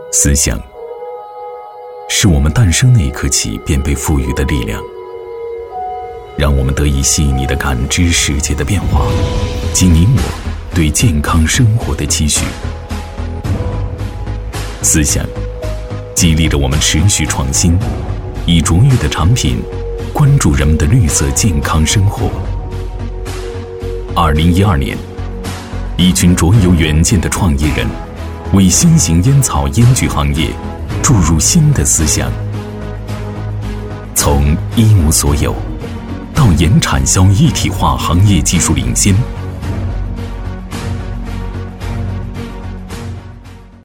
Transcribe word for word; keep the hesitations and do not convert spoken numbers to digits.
思想是我们诞生那一刻起便被赋予的力量，让我们得以细腻地感知世界的变化及你我对健康生活的期许。思想激励着我们持续创新，以卓越的产品关注人们的绿色健康生活。二零一二年，一群卓有远见的创业人为新型烟草烟具行业注入新的思想，从一无所有到研产销一体化行业技术领先，